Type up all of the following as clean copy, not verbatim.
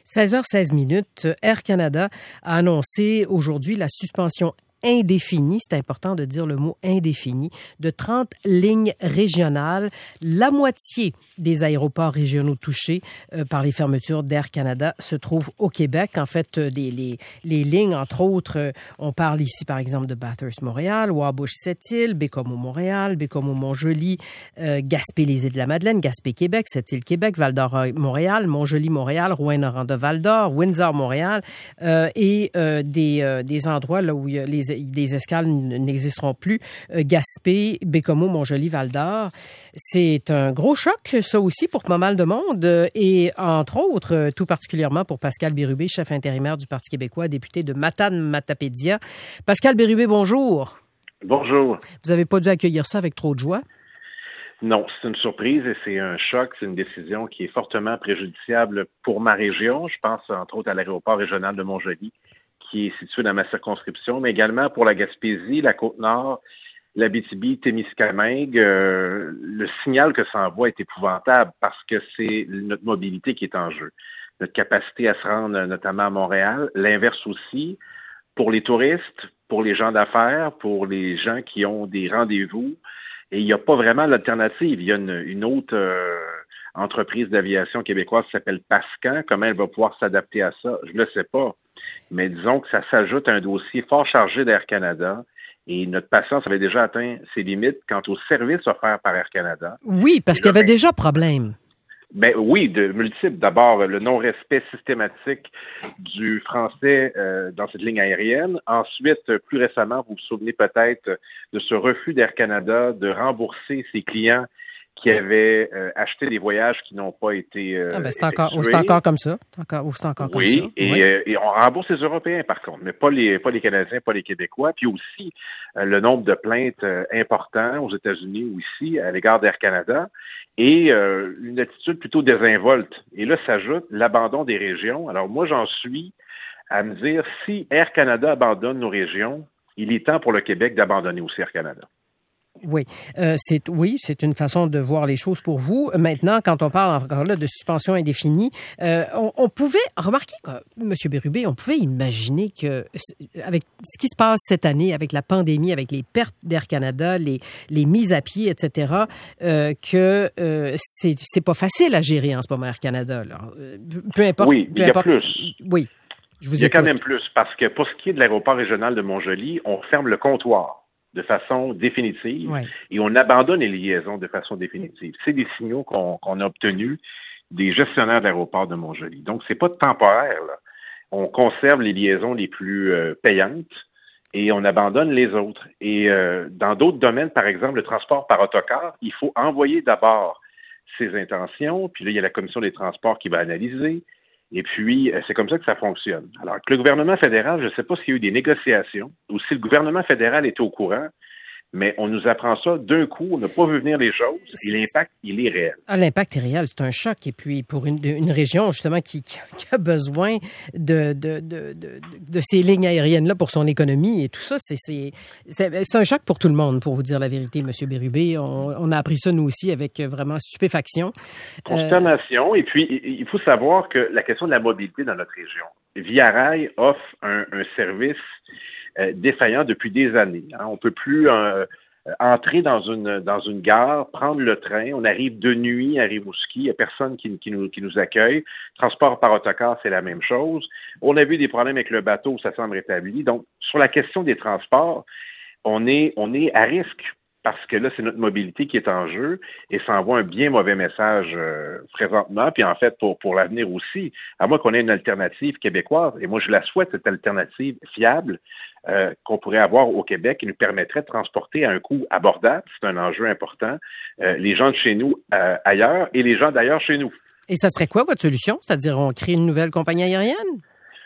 16h16, Air Canada a annoncé aujourd'hui la suspension indéfinie, c'est important de dire le mot indéfini, de 30 lignes régionales. La moitié des aéroports régionaux touchés par les fermetures d'Air Canada se trouvent au Québec. En fait, les lignes, entre autres, on parle ici, par exemple, de Bathurst-Montréal, Wabush-Sept-Îles, Bécomo-Montréal, Bécomo-Montjoly, Gaspé-les-Îles-de-la-Madeleine, Gaspé-Québec, Sept-Îles-Québec, Val-d'Or-Montréal, Montjoly-Montréal, Rouyn-Noranda-Val-d'Or, Windsor-Montréal et des endroits là où il y a des escales n'existeront plus. Gaspé, Bécomo, Montjoly, Val-d'Or. C'est un gros choc, ça aussi, pour pas mal de monde. Et entre autres, tout particulièrement pour Pascal Bérubé, chef intérimaire du Parti québécois, député de Matane-Matapédia. Pascal Bérubé, bonjour. Bonjour. Vous n'avez pas dû accueillir ça avec trop de joie? Non, c'est une surprise et c'est un choc. C'est une décision qui est fortement préjudiciable pour ma région. Je pense entre autres à l'aéroport régional de Montjoly, qui est situé dans ma circonscription, mais également pour la Gaspésie, la Côte-Nord, l'Abitibi-Témiscamingue. Le signal que ça envoie est épouvantable parce que c'est notre mobilité qui est en jeu. Notre capacité à se rendre notamment à Montréal. L'inverse aussi, pour les touristes, pour les gens d'affaires, pour les gens qui ont des rendez-vous. Et il n'y a pas vraiment d'alternative. Il y a une autre entreprise d'aviation québécoise qui s'appelle Pascan. Comment elle va pouvoir s'adapter à ça? Je ne le sais pas. Mais disons que ça s'ajoute à un dossier fort chargé d'Air Canada. Et notre patience avait déjà atteint ses limites quant au service offert par Air Canada. Oui, parce qu'il y avait déjà problème. Ben oui, de multiples. D'abord, le non-respect systématique du français dans cette ligne aérienne. Ensuite, plus récemment, vous vous souvenez peut-être de ce refus d'Air Canada de rembourser ses clients qui avaient acheté des voyages qui n'ont pas été c'est encore comme ça. C'est encore comme ça. Et on rembourse les Européens, par contre, mais pas les Canadiens, pas les Québécois. Puis aussi, le nombre de plaintes important aux États-Unis ou ici à l'égard d'Air Canada et une attitude plutôt désinvolte. Et là, s'ajoute l'abandon des régions. Alors moi, j'en suis à me dire, si Air Canada abandonne nos régions, il est temps pour le Québec d'abandonner aussi Air Canada. Oui, c'est une façon de voir les choses pour vous. Maintenant, quand on parle encore là de suspension indéfinie, on pouvait remarquer, M. Bérubé, on pouvait imaginer que avec ce qui se passe cette année, avec la pandémie, avec les pertes d'Air Canada, les mises à pied, etc., que c'est pas facile à gérer en ce moment Air Canada. Là. Peu importe. Oui, il y a plus. Oui, il y a quand même plus, parce que pour ce qui est de l'aéroport régional de Montjoly, on ferme le comptoir de façon définitive et on abandonne les liaisons de façon définitive. C'est des signaux qu'on a obtenus des gestionnaires de l'aéroport de Montjoly. Donc, c'est pas temporaire, là. On conserve les liaisons les plus payantes et on abandonne les autres. Et dans d'autres domaines, par exemple, le transport par autocar, il faut envoyer d'abord ses intentions, puis là, il y a la commission des transports qui va analyser. Et puis, c'est comme ça que ça fonctionne. Alors, que le gouvernement fédéral, je ne sais pas s'il y a eu des négociations ou si le gouvernement fédéral est au courant, mais on nous apprend ça d'un coup, on n'a pas vu venir les choses et l'impact, il est réel. Ah, l'impact est réel, c'est un choc. Et puis, pour une région, justement, qui a besoin de ces lignes aériennes-là pour son économie et tout ça, c'est un choc pour tout le monde, pour vous dire la vérité, M. Bérubé. On a appris ça, nous aussi, avec vraiment stupéfaction. Consternation. Et puis, il faut savoir que la question de la mobilité dans notre région, Via Rail offre un service défaillant depuis des années. Hein. On peut plus entrer dans une gare, prendre le train. On arrive de nuit à Rimouski, il n'y a personne qui nous accueille. Transport par autocar, c'est la même chose. On a vu des problèmes avec le bateau, ça semble rétabli. Donc, sur la question des transports, on est à risque parce que là, c'est notre mobilité qui est en jeu et ça envoie un bien mauvais message présentement, puis en fait pour l'avenir aussi, à moins qu'on ait une alternative québécoise, et moi je la souhaite, cette alternative fiable qu'on pourrait avoir au Québec qui nous permettrait de transporter à un coût abordable, c'est un enjeu important, les gens de chez nous ailleurs et les gens d'ailleurs chez nous. Et ça serait quoi votre solution? C'est-à-dire on crée une nouvelle compagnie aérienne?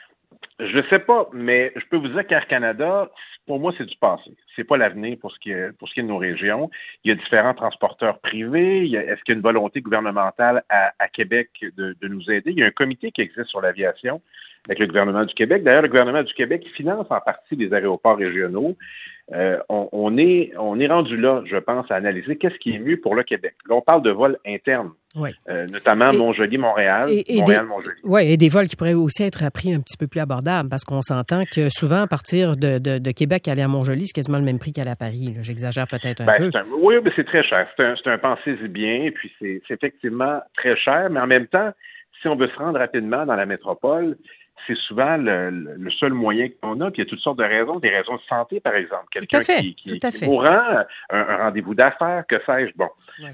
Je ne sais pas, mais je peux vous dire qu'Air Canada, pour moi, c'est du passé. C'est pas l'avenir pour ce qui est de nos régions. Il y a différents transporteurs privés. Est-ce qu'il y a une volonté gouvernementale à Québec de nous aider? Il y a un comité qui existe sur l'aviation avec le gouvernement du Québec. D'ailleurs, le gouvernement du Québec finance en partie les aéroports régionaux. On est rendu là, je pense, à analyser qu'est-ce qui est mieux pour le Québec. Là, on parle de vols internes, oui. Notamment Montjoly-Montréal, Montréal-Montjoly. Oui, et des vols qui pourraient aussi être à prix un petit peu plus abordables, parce qu'on s'entend que souvent, à partir de Québec, aller à Montjoly, c'est quasiment le même prix qu'aller à Paris. Là. J'exagère peut-être un peu. Oui, mais c'est très cher. C'est un pensez-y bien, et puis c'est effectivement très cher, mais en même temps, si on veut se rendre rapidement dans la métropole, c'est souvent le seul moyen qu'on a. Puis il y a toutes sortes de raisons, des raisons de santé, par exemple. Quelqu'un qui est mourant, un rendez-vous d'affaires, que sais-je. Bon,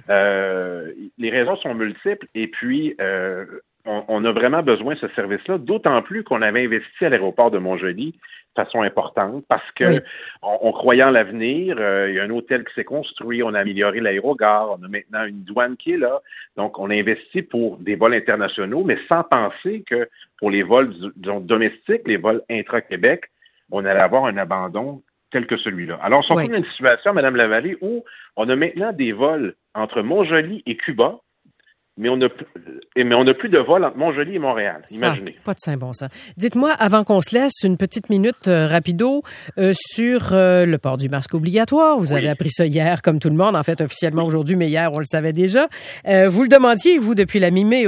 les raisons sont multiples. Et puis, on a vraiment besoin de ce service-là, d'autant plus qu'on avait investi à l'aéroport de Montjoly de façon importante parce que on croyait en l'avenir. Il y a un hôtel qui s'est construit, on a amélioré l'aérogare, on a maintenant une douane qui est là. Donc, on a investi pour des vols internationaux, mais sans penser que pour les vols disons, domestiques, les vols intra-Québec, on allait avoir un abandon tel que celui-là. Alors, on se retrouve dans une situation, Mme Lavallée, où on a maintenant des vols entre Montjoly et Cuba, mais on n'a plus de vol entre Montjoly et Montréal. Imaginez. Pas de saint bon sens. Dites-moi, avant qu'on se laisse, une petite minute rapido sur le port du masque obligatoire. Vous avez appris ça hier, comme tout le monde. En fait, officiellement aujourd'hui, mais hier, on le savait déjà. Vous le demandiez, vous, depuis la mi-mai,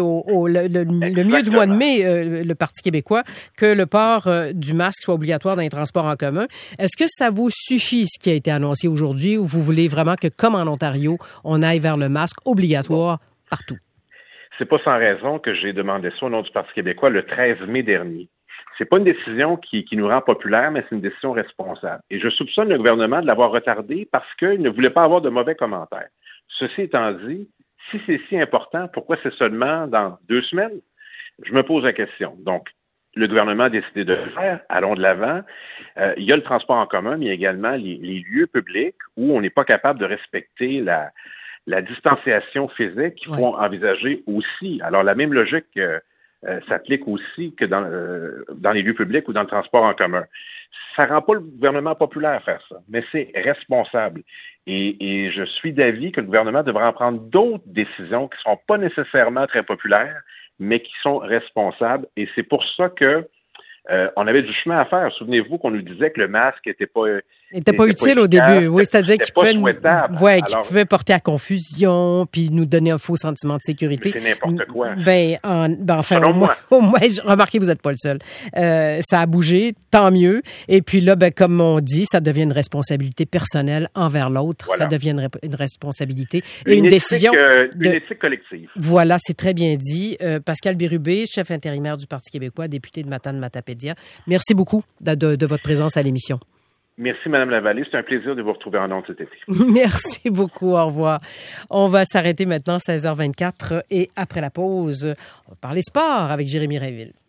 le milieu du mois de mai, le Parti québécois, que le port du masque soit obligatoire dans les transports en commun. Est-ce que ça vous suffit, ce qui a été annoncé aujourd'hui, ou vous voulez vraiment que, comme en Ontario, on aille vers le masque obligatoire partout? C'est pas sans raison que j'ai demandé ça au nom du Parti québécois le 13 mai dernier. C'est pas une décision qui nous rend populaire, mais c'est une décision responsable. Et je soupçonne le gouvernement de l'avoir retardé parce qu'il ne voulait pas avoir de mauvais commentaires. Ceci étant dit, si c'est si important, pourquoi c'est seulement dans 2 semaines? Je me pose la question. Donc, le gouvernement a décidé de le faire. Allons de l'avant. Il y a le transport en commun, mais il y a également les lieux publics où on n'est pas capable de respecter la distanciation physique qu'il faut envisager aussi. Alors, la même logique s'applique aussi que dans les lieux publics ou dans le transport en commun. Ça rend pas le gouvernement populaire à faire ça, mais c'est responsable. Et je suis d'avis que le gouvernement devrait en prendre d'autres décisions qui ne sont pas nécessairement très populaires, mais qui sont responsables. Et c'est pour ça que on avait du chemin à faire. Souvenez-vous qu'on nous disait que le masque n'était pas utile au début. Oui, c'est-à-dire qu'il pouvait porter à confusion, puis nous donner un faux sentiment de sécurité. Mais c'est n'importe quoi. Enfin, au moins, remarquez, vous n'êtes pas le seul. Ça a bougé, tant mieux. Et puis là, comme on dit, ça devient une responsabilité personnelle envers l'autre. Voilà. Ça devient une responsabilité et une décision. Une éthique collective. Voilà, c'est très bien dit. Pascal Bérubé, chef intérimaire du Parti québécois, député de Matane-Matapédia. Merci beaucoup de votre présence à l'émission. Merci, Mme Lavallée. C'est un plaisir de vous retrouver en ondes cet été. Merci beaucoup. Au revoir. On va s'arrêter maintenant, 16h24. Et après la pause, on va parler sport avec Jérémy Rainville.